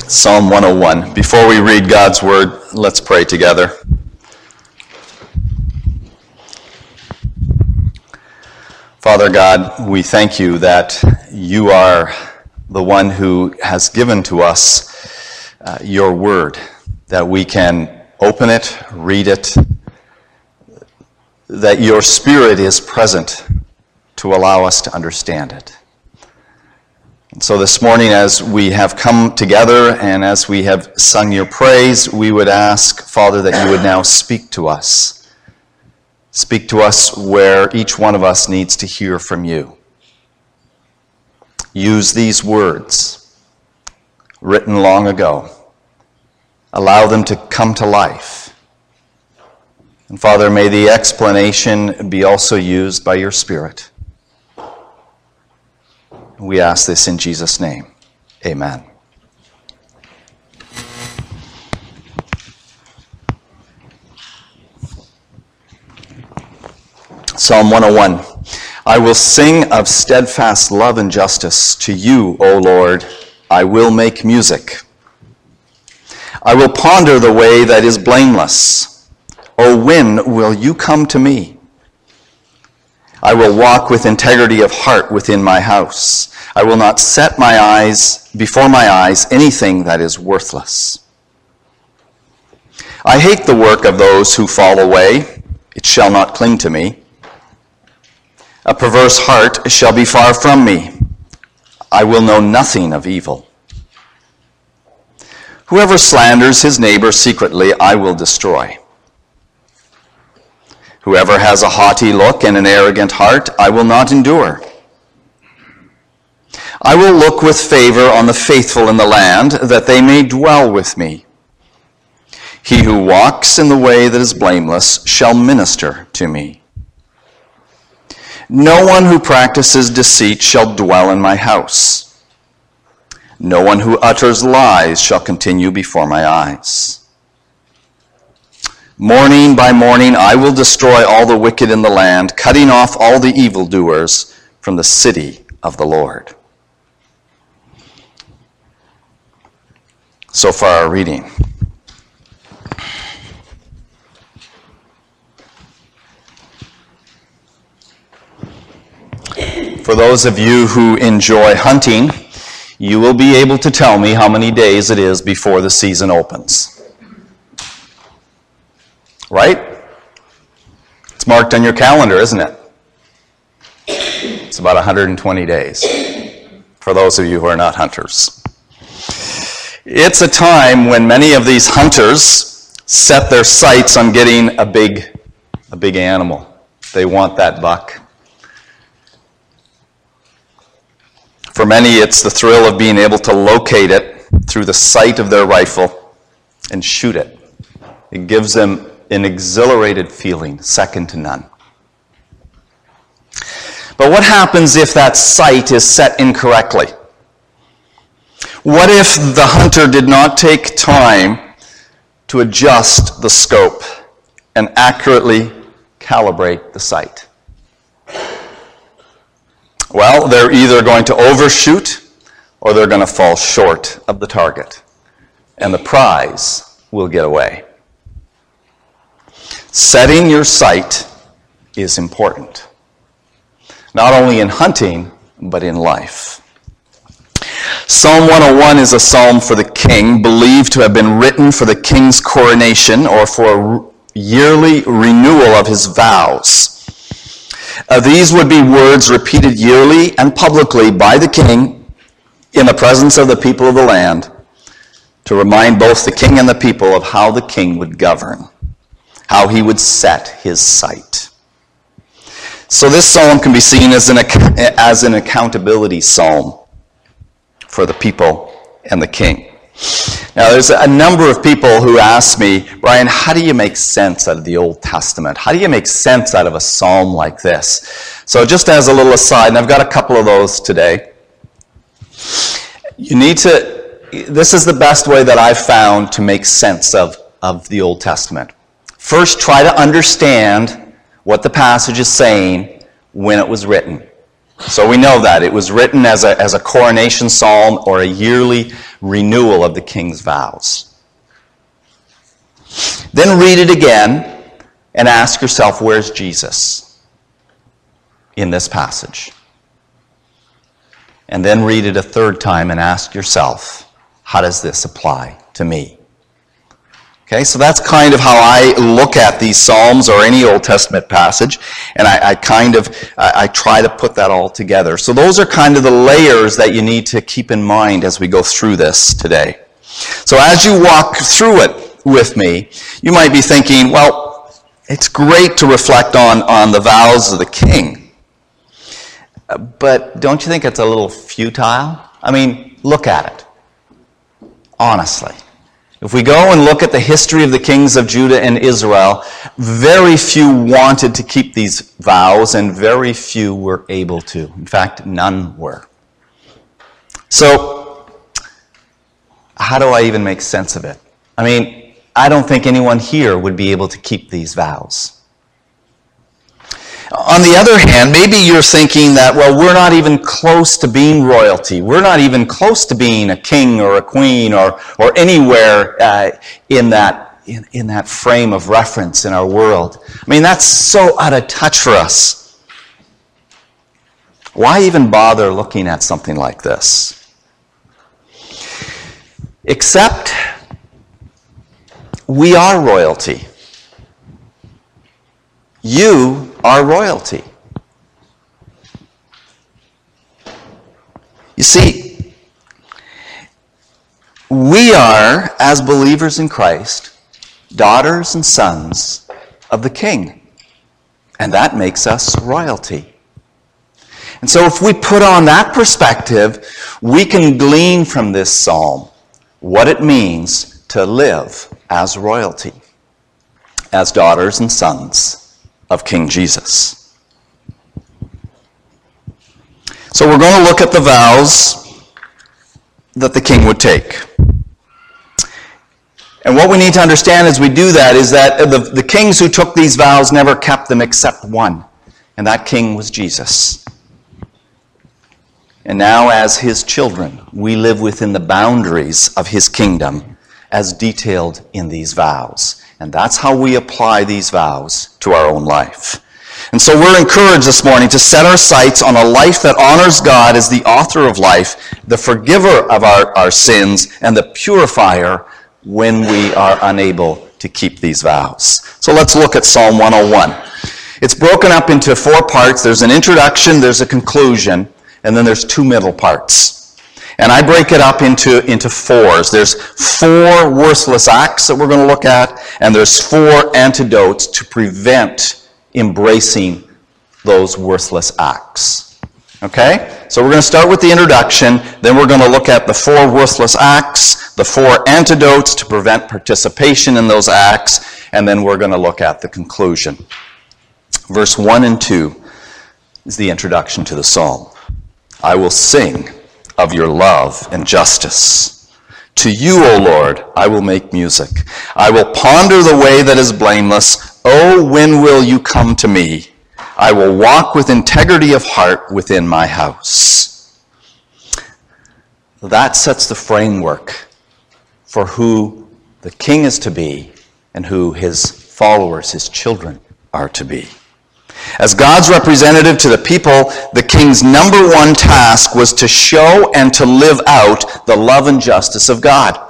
Psalm 101. Before we read God's word, let's pray together. Father God, we thank you that you are the one who has given to us your word, that we can open it, read it, that your Spirit is present to allow us to understand it. And so this morning, as we have come together and as we have sung your praise, we would ask, Father, that you would now speak to us. Speak to us where each one of us needs to hear from you. Use these words, written long ago. Allow them to come to life. And Father, may the explanation be also used by your Spirit. We ask this in Jesus' name. Amen. Psalm 101. I will sing of steadfast love and justice. To you, O Lord, I will make music. I will ponder the way that is blameless. O when will you come to me? I will walk with integrity of heart within my house. I will not set before my eyes anything that is worthless. I hate the work of those who fall away. It shall not cling to me. A perverse heart shall be far from me. I will know nothing of evil. Whoever slanders his neighbor secretly, I will destroy. Whoever has a haughty look and an arrogant heart, I will not endure. I will look with favor on the faithful in the land, that they may dwell with me. He who walks in the way that is blameless shall minister to me. No one who practices deceit shall dwell in my house. No one who utters lies shall continue before my eyes. Morning by morning I will destroy all the wicked in the land, cutting off all the evildoers from the city of the Lord. So far our reading. For those of you who enjoy hunting, you will be able to tell me how many days it is before the season opens. Right? It's marked on your calendar, isn't it? It's about 120 days for those of you who are not hunters. It's a time when many of these hunters set their sights on getting a big animal. They want that buck. For many, it's the thrill of being able to locate it through the sight of their rifle and shoot it. It gives them an exhilarated feeling, second to none. But what happens if that sight is set incorrectly? What if the hunter did not take time to adjust the scope and accurately calibrate the sight? Well, they're either going to overshoot or they're going to fall short of the target, and the prize will get away. Setting your sight is important, not only in hunting, but in life. Psalm 101 is a psalm for the king, believed to have been written for the king's coronation or for a yearly renewal of his vows. These would be words repeated yearly and publicly by the king in the presence of the people of the land to remind both the king and the people of how the king would govern, how he would set his sight. So this psalm can be seen as an accountability psalm for the people and the king. Now, there's a number of people who ask me, Brian, how do you make sense out of the Old Testament? How do you make sense out of a psalm like this? So just as a little aside, and I've got a couple of those today, this is the best way that I've found to make sense of the Old Testament. First, try to understand what the passage is saying when it was written. So we know that. It was written as a coronation psalm or a yearly renewal of the king's vows. Then read it again and ask yourself, where's Jesus in this passage? And then read it a third time and ask yourself, how does this apply to me? Okay, so that's kind of how I look at these Psalms or any Old Testament passage, and I try to put that all together. So those are kind of the layers that you need to keep in mind as we go through this today. So as you walk through it with me, you might be thinking, well, it's great to reflect on the vows of the king, but don't you think it's a little futile? I mean, look at it, honestly. If we go and look at the history of the kings of Judah and Israel, very few wanted to keep these vows, and very few were able to. In fact, none were. So, how do I even make sense of it? I mean, I don't think anyone here would be able to keep these vows. On the other hand, maybe you're thinking that, well, we're not even close to being royalty. We're not even close to being a king or a queen or anywhere in that frame of reference in our world. I mean, that's so out of touch for us. Why even bother looking at something like this? Except we are royalty. You are royalty. You see, we are, as believers in Christ, daughters and sons of the King. And that makes us royalty. And so if we put on that perspective, we can glean from this psalm what it means to live as royalty, as daughters and sons of King Jesus. So we're going to look at the vows that the king would take. And what we need to understand as we do that is that the kings who took these vows never kept them except one, and that king was Jesus. And now as his children, we live within the boundaries of his kingdom as detailed in these vows. And that's how we apply these vows to our own life. And so we're encouraged this morning to set our sights on a life that honors God as the author of life, the forgiver of our sins, and the purifier when we are unable to keep these vows. So let's look at Psalm 101. It's broken up into 4 parts. There's an introduction, there's a conclusion, and then there's 2 middle parts. And I break it up into 4s. There's 4 worthless acts that we're going to look at, and there's 4 antidotes to prevent embracing those worthless acts. Okay? So we're going to start with the introduction, then we're going to look at the 4 worthless acts, the 4 antidotes to prevent participation in those acts, and then we're going to look at the conclusion. Verse 1 and 2 is the introduction to the psalm. I will sing of your love and justice. To you, O Lord, I will make music. I will ponder the way that is blameless. Oh, when will you come to me? I will walk with integrity of heart within my house. That sets the framework for who the king is to be and who his followers, his children, are to be. As God's representative to the people, the king's number 1 task was to show and to live out the love and justice of God.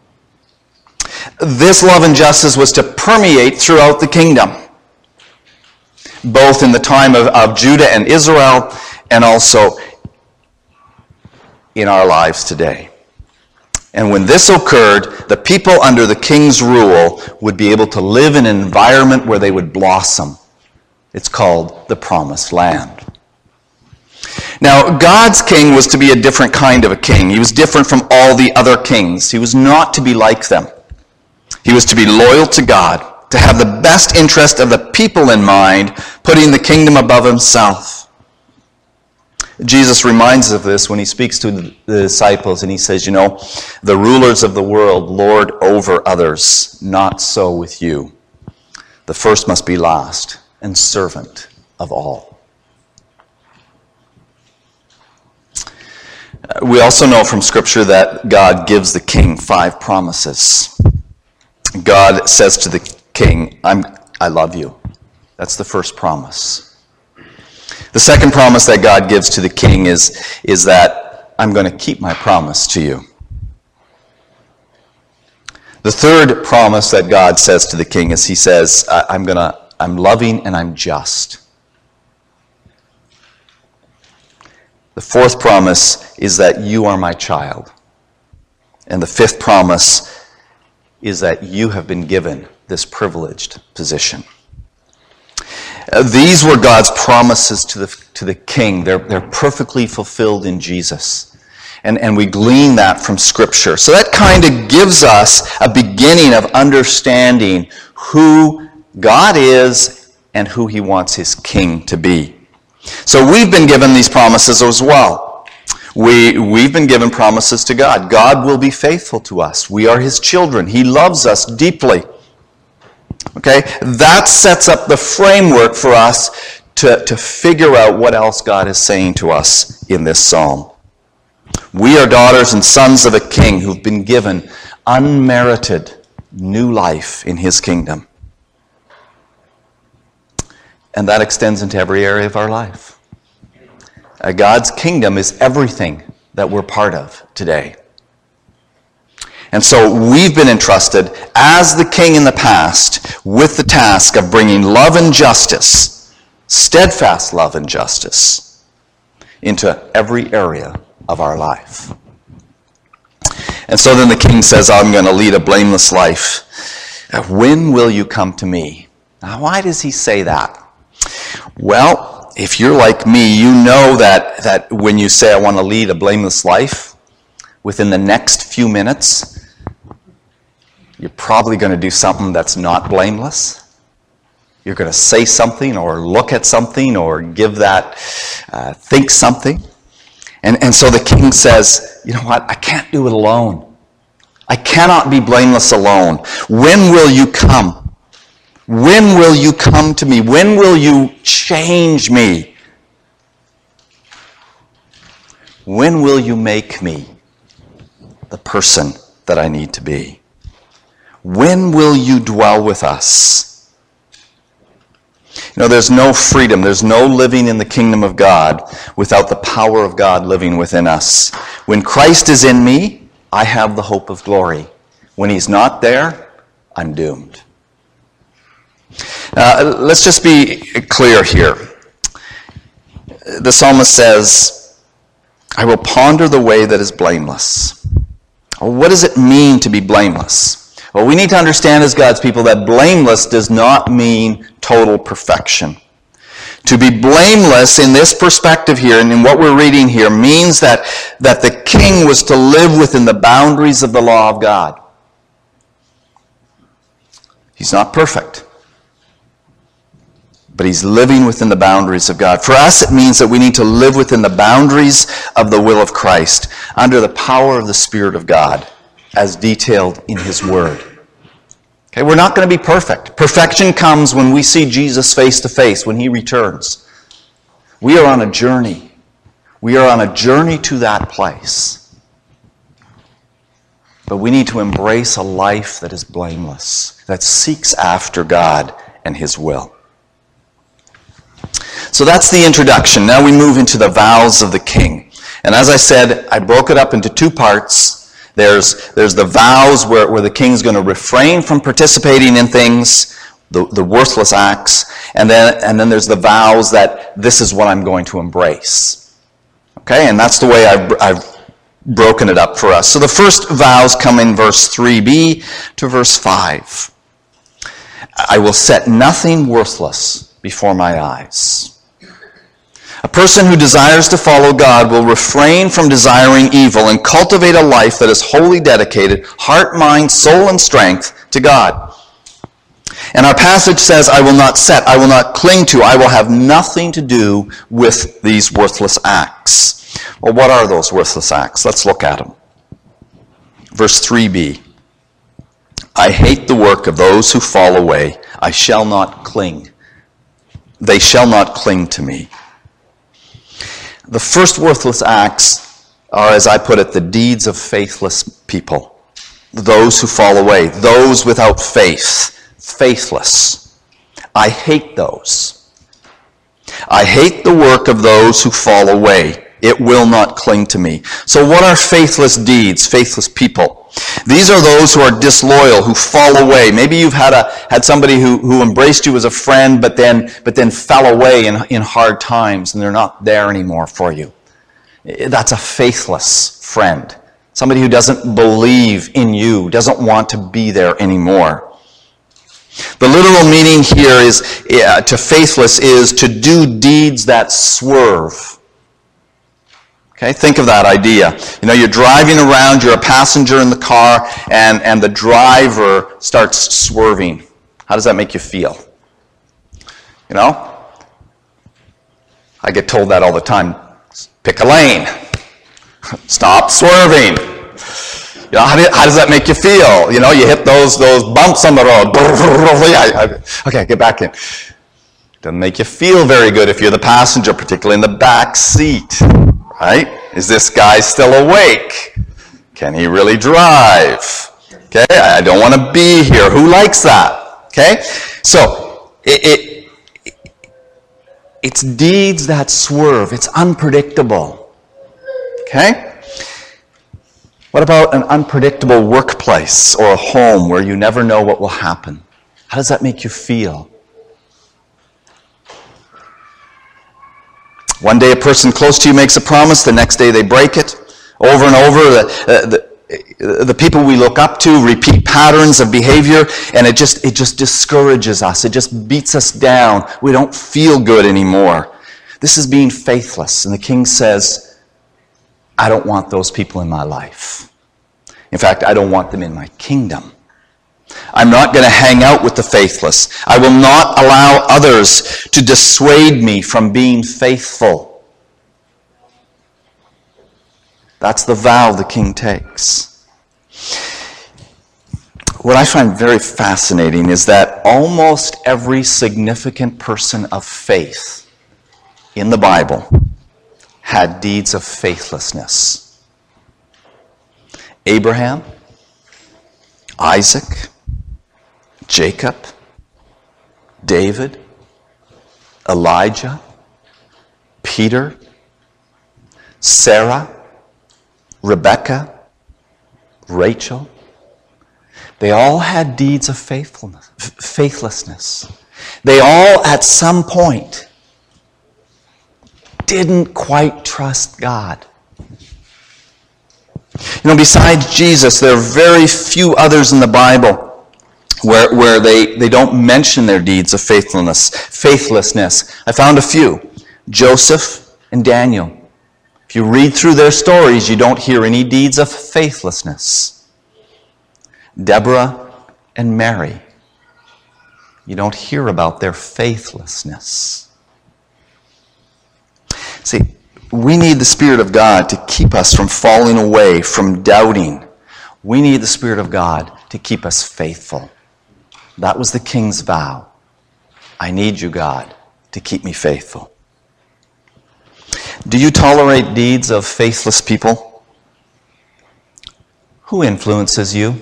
This love and justice was to permeate throughout the kingdom, both in the time of Judah and Israel, and also in our lives today. And when this occurred, the people under the king's rule would be able to live in an environment where they would blossom. It's called the Promised Land. Now, God's king was to be a different kind of a king. He was different from all the other kings. He was not to be like them. He was to be loyal to God, to have the best interest of the people in mind, putting the kingdom above himself. Jesus reminds us of this when he speaks to the disciples, and he says, you know, the rulers of the world lord over others, not so with you. The first must be last, and servant of all. We also know from Scripture that God gives the king 5 promises. God says to the king, I love you. That's the first promise. The second promise that God gives to the king is that I'm going to keep my promise to you. The third promise that God says to the king is he says, I'm loving and I'm just. The fourth promise is that you are my child. And the fifth promise is that you have been given this privileged position. These were God's promises to the king. They're perfectly fulfilled in Jesus. And we glean that from Scripture. So that kind of gives us a beginning of understanding who God is and who he wants his king to be. So we've been given these promises as well. We've been given promises to God. God will be faithful to us. We are his children. He loves us deeply. Okay? That sets up the framework for us to figure out what else God is saying to us in this psalm. We are daughters and sons of a king who've been given unmerited new life in his kingdom. And that extends into every area of our life. God's kingdom is everything that we're part of today. And so we've been entrusted as the king in the past with the task of bringing love and justice, steadfast love and justice, into every area of our life. And so then the king says, I'm going to lead a blameless life. When will you come to me? Now, why does he say that? Well, if you're like me, you know that when you say, I want to lead a blameless life, within the next few minutes, you're probably going to do something that's not blameless. You're going to say something or look at something or give that, think something. And so the king says, you know what? I can't do it alone. I cannot be blameless alone. When will you come? When will you come to me? When will you change me? When will you make me the person that I need to be? When will you dwell with us? You know, there's no freedom, there's no living in the kingdom of God without the power of God living within us. When Christ is in me, I have the hope of glory. When he's not there, I'm doomed. Let's just be clear here. The psalmist says, I will ponder the way that is blameless. Well, what does it mean to be blameless? Well, we need to understand as God's people that blameless does not mean total perfection. To be blameless in this perspective here and in what we're reading here means that the king was to live within the boundaries of the law of God. He's not perfect, but he's living within the boundaries of God. For us, it means that we need to live within the boundaries of the will of Christ, under the power of the Spirit of God, as detailed in his word. Okay, we're not going to be perfect. Perfection comes when we see Jesus face to face, when he returns. We are on a journey. We are on a journey to that place. But we need to embrace a life that is blameless, that seeks after God and his will. So that's the introduction. Now we move into the vows of the king. And as I said, I broke it up into 2 parts. There's the vows where the king's going to refrain from participating in things, the worthless acts, and then there's the vows that this is what I'm going to embrace. Okay, and that's the way I've broken it up for us. So the first vows come in verse 3b to verse 5. I will set nothing worthless before my eyes. A person who desires to follow God will refrain from desiring evil and cultivate a life that is wholly dedicated, heart, mind, soul, and strength to God. And our passage says, I will not set, I will not cling to, I will have nothing to do with these worthless acts. Well, what are those worthless acts? Let's look at them. Verse 3b. I hate the work of those who fall away. I shall not cling. They shall not cling to me. The first worthless acts are, as I put it, the deeds of faithless people. Those who fall away, those without faith, faithless. I hate those. I hate the work of those who fall away. It will not cling to me. So what are faithless deeds, faithless people? These are those who are disloyal, who fall away. Maybe you've had somebody who embraced you as a friend, but then fell away in hard times, and they're not there anymore for you. That's a faithless friend. Somebody who doesn't believe in you, doesn't want to be there anymore. The literal meaning here is to faithless is to do deeds that swerve. Okay, think of that idea. You know, you're driving around, you're a passenger in the car, and the driver starts swerving. How does that make you feel? You know? I get told that all the time. Pick a lane. Stop swerving. You know, how does that make you feel? You know, you hit those bumps on the road. Okay, get back in. Doesn't make you feel very good if you're the passenger, particularly in the back seat. Right? Is this guy still awake? Can he really drive? Okay, I don't want to be here. Who likes that? Okay, so it's deeds that swerve. It's unpredictable. Okay? What about an unpredictable workplace or a home where you never know what will happen? How does that make you feel? One day a person close to you makes a promise, the next day they break it. Over and over, the people we look up to repeat patterns of behavior, and it just discourages us. It just beats us down. We don't feel good anymore. This is being faithless. And the king says, I don't want those people in my life. In fact, I don't want them in my kingdom. I'm not going to hang out with the faithless. I will not allow others to dissuade me from being faithful. That's the vow the king takes. What I find very fascinating is that almost every significant person of faith in the Bible had deeds of faithlessness. Abraham, Isaac, Jacob, David, Elijah, Peter, Sarah, Rebecca, Rachel. They all had deeds of faithlessness. They all, at some point, didn't quite trust God. You know, besides Jesus, there are very few others in the Bible where they don't mention their deeds of faithlessness. I found a few. Joseph and Daniel. If you read through their stories, you don't hear any deeds of faithlessness. Deborah and Mary. You don't hear about their faithlessness. See, we need the Spirit of God to keep us from falling away, from doubting. We need the Spirit of God to keep us faithful. That was the king's vow. I need you, God, to keep me faithful. Do you tolerate deeds of faithless people? Who influences you?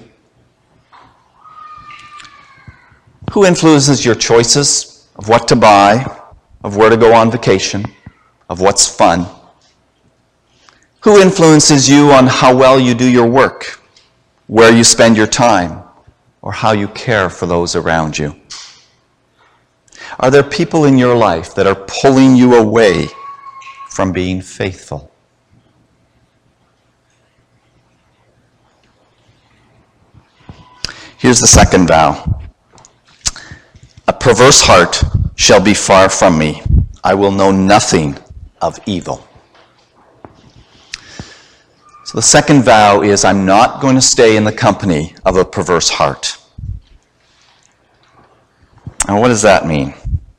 Who influences your choices of what to buy, of where to go on vacation, of what's fun? Who influences you on how well you do your work, where you spend your time, or how you care for those around you? Are there people in your life that are pulling you away from being faithful? Here's the second vow. A perverse heart shall be far from me. I will know nothing of evil. So the second vow is, I'm not going to stay in the company of a perverse heart. And what does that mean?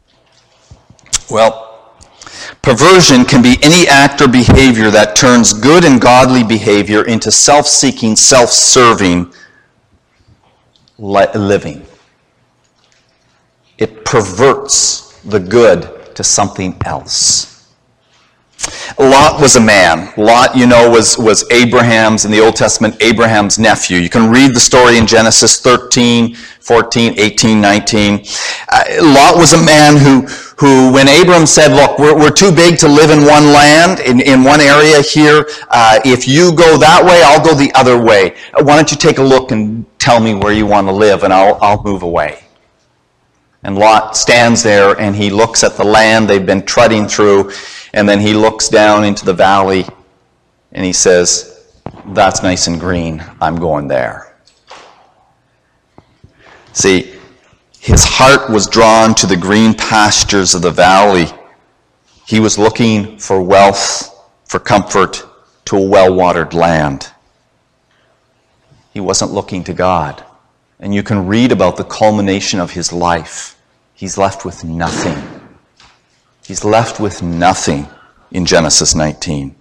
Well, perversion can be any act or behavior that turns good and godly behavior into self-seeking, self-serving living. It perverts the good to something else. Lot was a man. Lot, was Abraham's, in the Old Testament, Abraham's nephew. You can read the story in Genesis 13, 14, 18, 19. Lot was a man who when Abram said, look, we're too big to live in one land, in one area here. If you go that way, I'll go the other way. Why don't you take a look and tell me where you want to live, and I'll move away. And Lot stands there, and he looks at the land they've been treading through, and then he looks down into the valley, and he says, that's nice and green. I'm going there. See, his heart was drawn to the green pastures of the valley. He was looking for wealth, for comfort, to a well-watered land. He wasn't looking to God. And you can read about the culmination of his life. He's left with nothing. He's left with nothing in Genesis 19.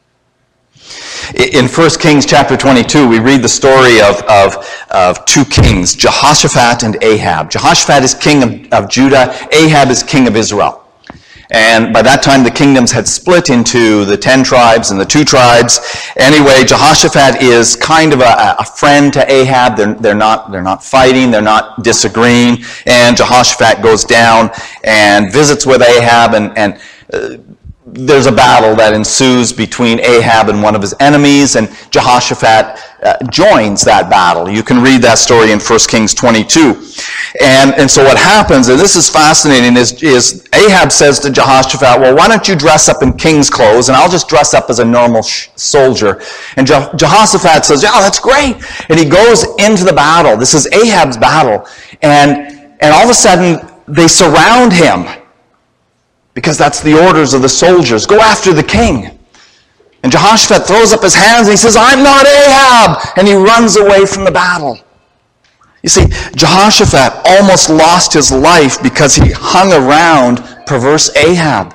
In 1 Kings chapter 22, we read the story of two kings, Jehoshaphat and Ahab. Jehoshaphat is king of Judah. Ahab is king of Israel. And by that time, the kingdoms had split into the 10 tribes and the 2 tribes. Anyway, Jehoshaphat is kind of a friend to Ahab. They're not fighting. They're not disagreeing. And Jehoshaphat goes down and visits with Ahab, and there's a battle that ensues between Ahab and one of his enemies, and Jehoshaphat joins that battle. You can read that story in 1 Kings 22. And so what happens, and this is fascinating, is Ahab says to Jehoshaphat, well, why don't you dress up in king's clothes, and I'll just dress up as a normal soldier. And Jehoshaphat says, yeah, that's great. And he goes into the battle. This is Ahab's battle. And all of a sudden, they surround him, because that's the orders of the soldiers. Go after the king. And Jehoshaphat throws up his hands and he says, I'm not Ahab! And he runs away from the battle. You see, Jehoshaphat almost lost his life because he hung around perverse Ahab.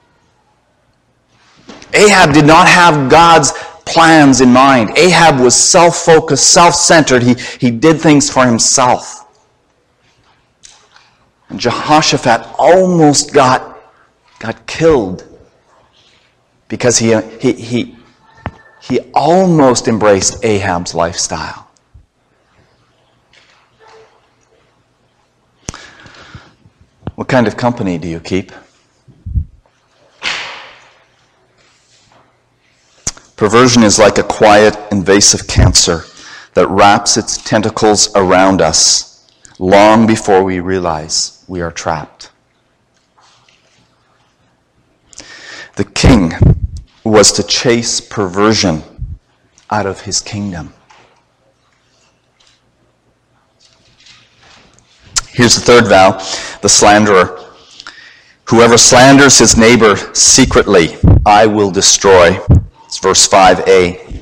Ahab did not have God's plans in mind. Ahab was self-focused, self-centered. He did things for himself. And Jehoshaphat almost got killed because he almost embraced Ahab's lifestyle. What kind of company do you keep? Perversion is like a quiet, invasive cancer that wraps its tentacles around us long before we realize we are trapped. The king was to chase perversion out of his kingdom. Here's the third vow, the slanderer. Whoever slanders his neighbor secretly, I will destroy. It's verse 5a.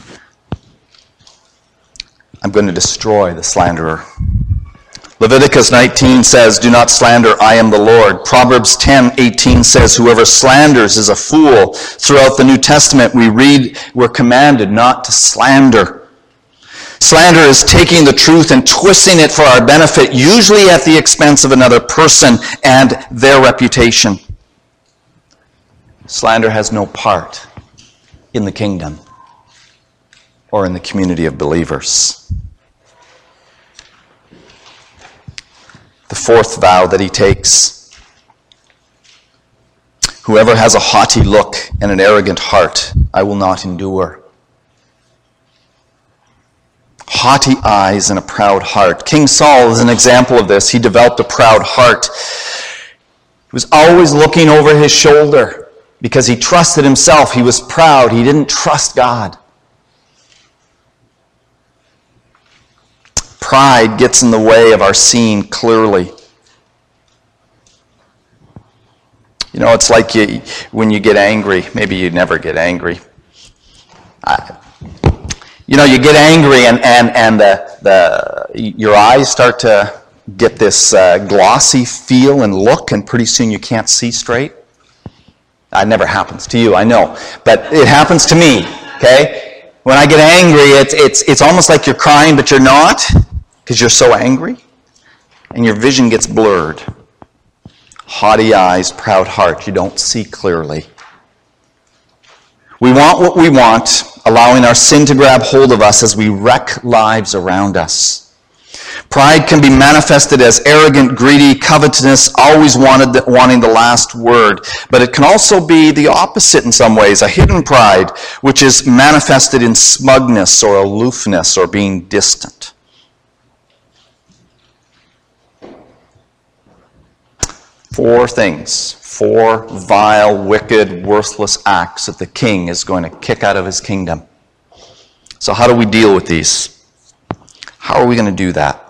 I'm going to destroy the slanderer. Leviticus 19 says, do not slander, I am the Lord. Proverbs 10:18 says, whoever slanders is a fool. Throughout the New Testament, we read, we're commanded not to slander. Slander is taking the truth and twisting it for our benefit, usually at the expense of another person and their reputation. Slander has no part in the kingdom or in the community of believers. The fourth vow that he takes, whoever has a haughty look and an arrogant heart, I will not endure. Haughty eyes and a proud heart. King Saul is an example of this. He developed a proud heart. He was always looking over his shoulder because he trusted himself. He was proud. He didn't trust God. Pride gets in the way of our seeing clearly. You know, it's like when you get angry. Maybe you never get angry. You get angry and your eyes start to get this glossy feel and look, and pretty soon you can't see straight. That never happens to you, I know. But it happens to me, okay? When I get angry, it's almost like you're crying, but you're not, because you're so angry, and your vision gets blurred. Haughty eyes, proud heart, you don't see clearly. We want what we want, allowing our sin to grab hold of us as we wreck lives around us. Pride can be manifested as arrogant, greedy, covetousness, always wanting the last word. But it can also be the opposite in some ways, a hidden pride, which is manifested in smugness or aloofness or being distant. Four things, four vile, wicked, worthless acts that the king is going to kick out of his kingdom. So how do we deal with these? How are we going to do that?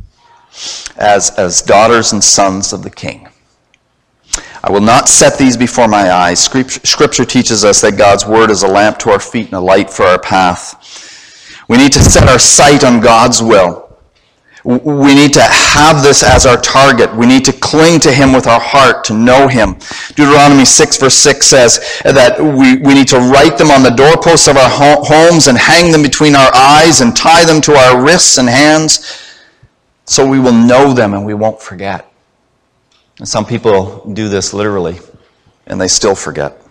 As daughters and sons of the King. I will not set these before my eyes. Scripture teaches us that God's word is a lamp to our feet and a light for our path. We need to set our sight on God's will. We need to have this as our target. We need to cling to him with our heart, to know him. Deuteronomy 6 verse 6 says that we need to write them on the doorposts of our homes and hang them between our eyes and tie them to our wrists and hands, so we will know them and we won't forget. And some people do this literally, and they still forget.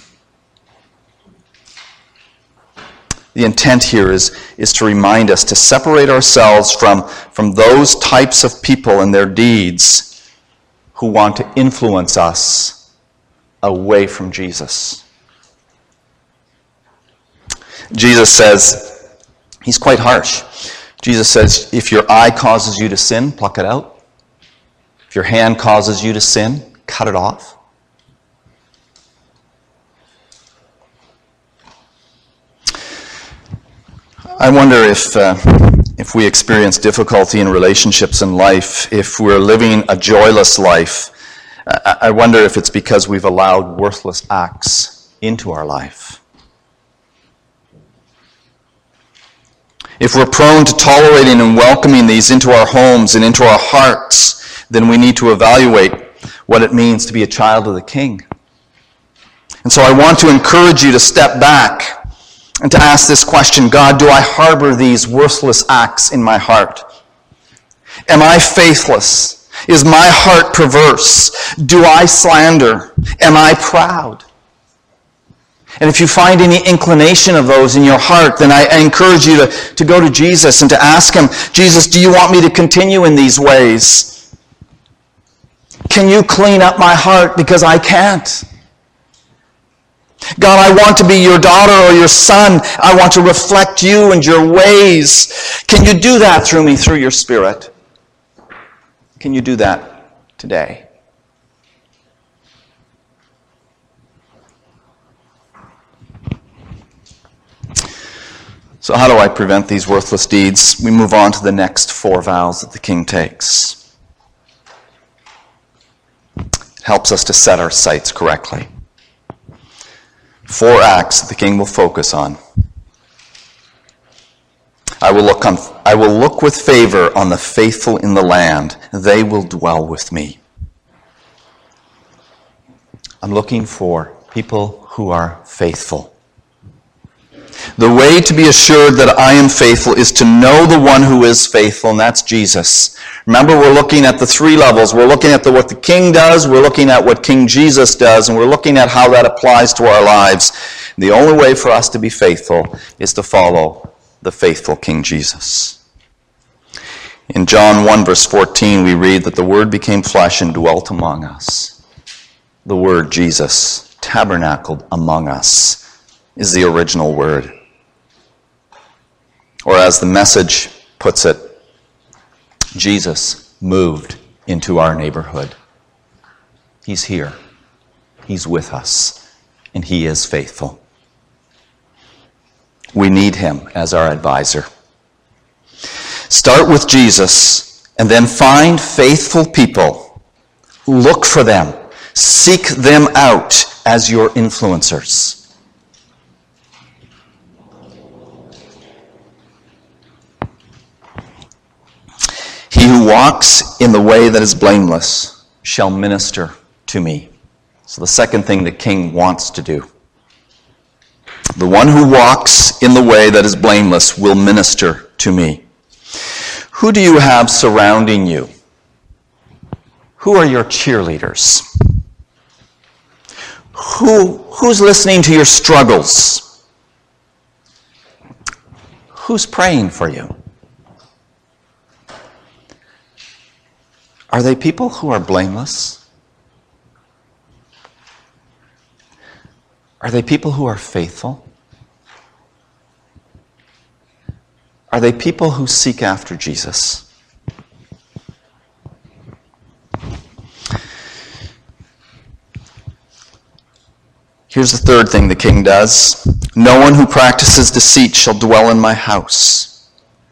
The intent here is to remind us to separate ourselves from those types of people and their deeds who want to influence us away from Jesus. Jesus says, he's quite harsh. Jesus says, if your eye causes you to sin, pluck it out. If your hand causes you to sin, cut it off. I wonder if we experience difficulty in relationships in life, if we're living a joyless life, I wonder if it's because we've allowed worthless acts into our life. If we're prone to tolerating and welcoming these into our homes and into our hearts, then we need to evaluate what it means to be a child of the King. And so I want to encourage you to step back and to ask this question: God, do I harbor these worthless acts in my heart? Am I faithless? Is my heart perverse? Do I slander? Am I proud? And if you find any inclination of those in your heart, then I encourage you to go to Jesus and to ask him, Jesus, do you want me to continue in these ways? Can you clean up my heart, because I can't? God, I want to be your daughter or your son. I want to reflect you and your ways. Can you do that through me, through your Spirit? Can you do that today? So how do I prevent these worthless deeds? We move on to the next four vows that the king takes. It helps us to set our sights correctly. Four acts that the king will focus on. I will look with favor on the faithful in the land. They will dwell with me. I'm looking for people who are faithful. The way to be assured that I am faithful is to know the one who is faithful, and that's Jesus. Remember, we're looking at the three levels. We're looking at what the king does, we're looking at what King Jesus does, and we're looking at how that applies to our lives. The only way for us to be faithful is to follow the faithful King Jesus. In John 1 verse 14, we read that the Word became flesh and dwelt among us. The word Jesus, tabernacled among us, is the original word. Or as the Message puts it, Jesus moved into our neighborhood. He's here. He's with us. And he is faithful. We need him as our advisor. Start with Jesus and then find faithful people. Look for them. Seek them out as your influencers. He who walks in the way that is blameless shall minister to me. So the second thing the king wants to do. The one who walks in the way that is blameless will minister to me. Who do you have surrounding you? Who are your cheerleaders? Who's listening to your struggles? Who's praying for you? Are they people who are blameless? Are they people who are faithful? Are they people who seek after Jesus? Here's the third thing the king does. No one who practices deceit shall dwell in my house.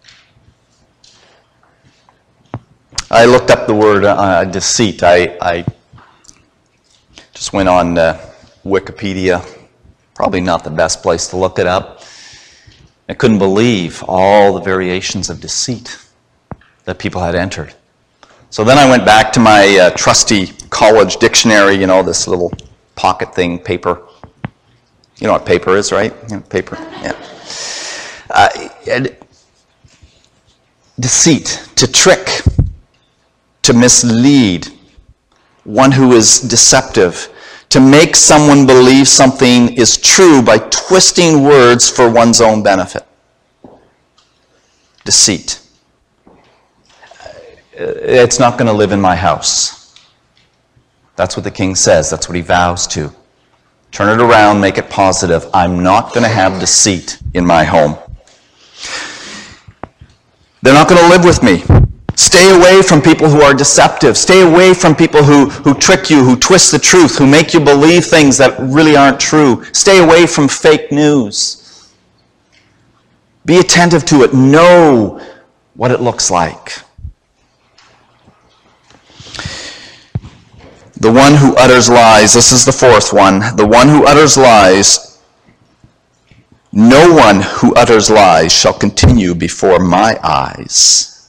I looked up the word deceit. I just went on Wikipedia. Probably not the best place to look it up. I couldn't believe all the variations of deceit that people had entered. So then I went back to my trusty college dictionary, this little pocket thing, paper. You know what paper is, right? Paper, yeah. Deceit, to trick, to mislead, one who is deceptive, to make someone believe something is true by twisting words for one's own benefit. Deceit. It's not going to live in my house. That's what the king says. That's what he vows to. Turn it around, make it positive. I'm not going to have deceit in my home. They're not going to live with me. Stay away from people who are deceptive. Stay away from people who trick you, who twist the truth, who make you believe things that really aren't true. Stay away from fake news. Be attentive to it. Know what it looks like. The one who utters lies, this is the fourth one. The one who utters lies, no one who utters lies shall continue before my eyes.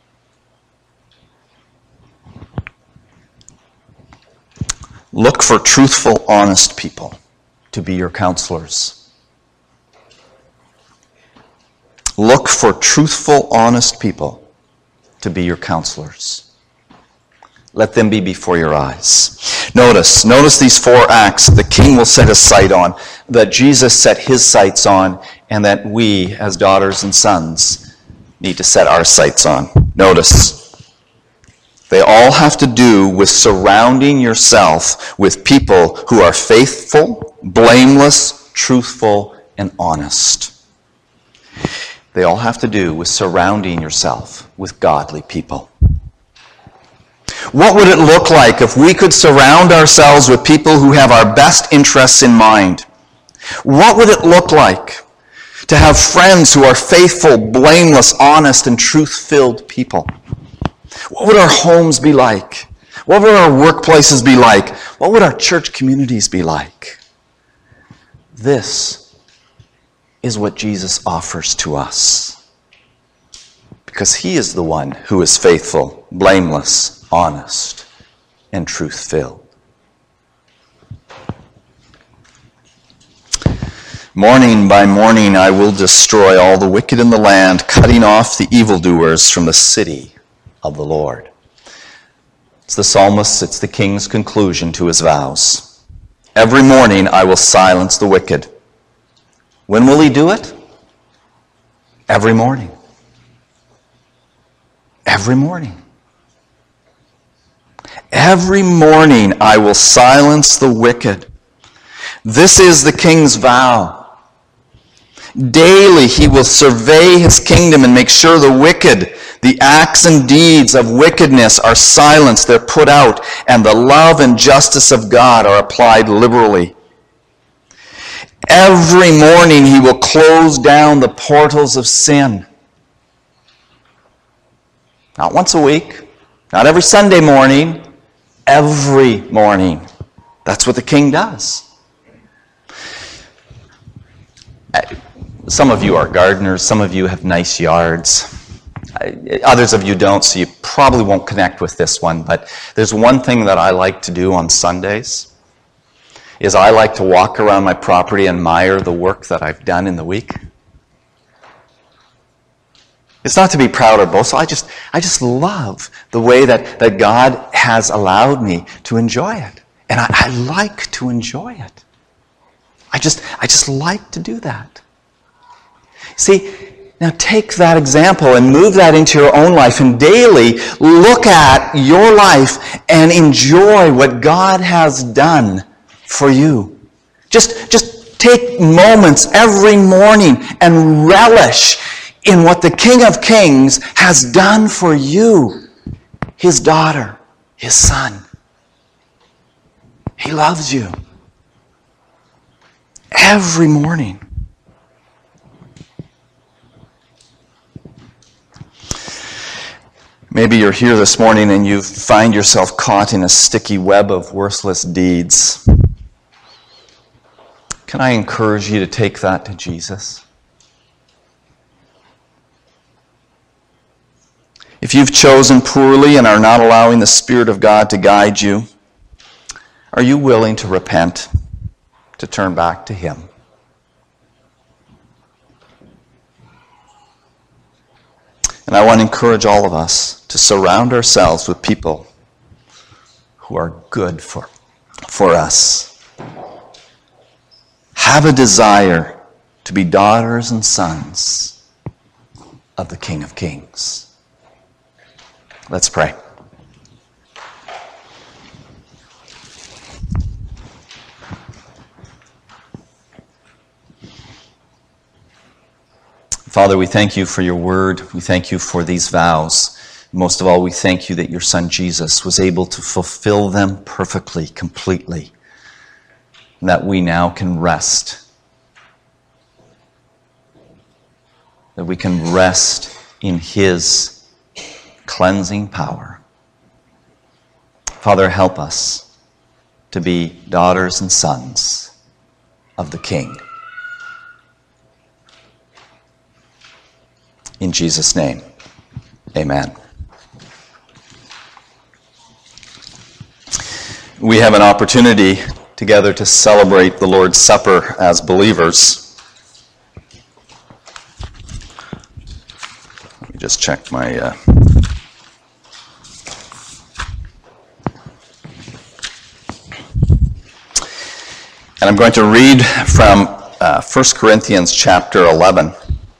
Look for truthful, honest people to be your counselors. Look for truthful, honest people to be your counselors. Let them be before your eyes. Notice these four acts the king will set his sight on, that Jesus set his sights on, and that we, as daughters and sons, need to set our sights on. Notice, they all have to do with surrounding yourself with people who are faithful, blameless, truthful, and honest. They all have to do with surrounding yourself with godly people. What would it look like if we could surround ourselves with people who have our best interests in mind? What would it look like to have friends who are faithful, blameless, honest, and truth-filled people? What would our homes be like? What would our workplaces be like? What would our church communities be like? This is what Jesus offers to us. Because he is the one who is faithful, blameless, honest, and truth-filled. Morning by morning I will destroy all the wicked in the land, cutting off the evildoers from the city of the Lord. It's the psalmist, it's the king's conclusion to his vows. Every morning I will silence the wicked. When will he do it? Every morning. Every morning. Every morning I will silence the wicked. This is the king's vow. Daily he will survey his kingdom and make sure the wicked, the acts and deeds of wickedness are silenced, they're put out, and the love and justice of God are applied liberally. Every morning he will close down the portals of sin. Not once a week, not every Sunday morning, every morning. That's what the king does. Some of you are gardeners. Some of you have nice yards. Others of you don't, so you probably won't connect with this one. But there's one thing that I like to do on Sundays, is I like to walk around my property and admire the work that I've done in the week. It's not to be proud or boast. I just love the way that God has allowed me to enjoy it. And I like to enjoy it. I just like to do that. See, now take that example and move that into your own life and daily look at your life and enjoy what God has done for you. Just take moments every morning and relish in what the King of Kings has done for you, his daughter, his son. He loves you. Every morning. Maybe you're here this morning and you find yourself caught in a sticky web of worthless deeds. Can I encourage you to take that to Jesus? If you've chosen poorly and are not allowing the Spirit of God to guide you, are you willing to repent, to turn back to Him? And I want to encourage all of us to surround ourselves with people who are good for us. Have a desire to be daughters and sons of the King of Kings. Let's pray. Father, we thank you for your word. We thank you for these vows. Most of all, we thank you that your Son Jesus was able to fulfill them perfectly, completely, and that we now can rest. That we can rest in his cleansing power. Father, help us to be daughters and sons of the King. In Jesus' name, amen. We have an opportunity together to celebrate the Lord's Supper as believers. Let me just check my... And I'm going to read from 1 Corinthians chapter 11.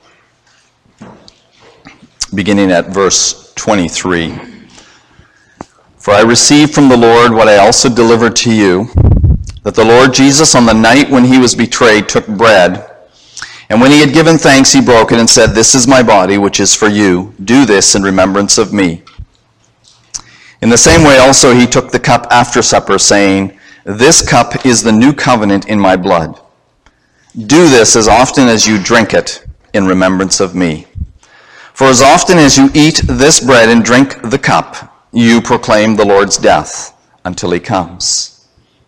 Beginning at verse 23. For I received from the Lord what I also delivered to you, that the Lord Jesus on the night when he was betrayed took bread, and when he had given thanks he broke it and said, "This is my body which is for you. Do this in remembrance of me." In the same way also he took the cup after supper, saying, "This cup is the new covenant in my blood. Do this as often as you drink it in remembrance of me. For as often as you eat this bread and drink the cup, you proclaim the Lord's death until he comes.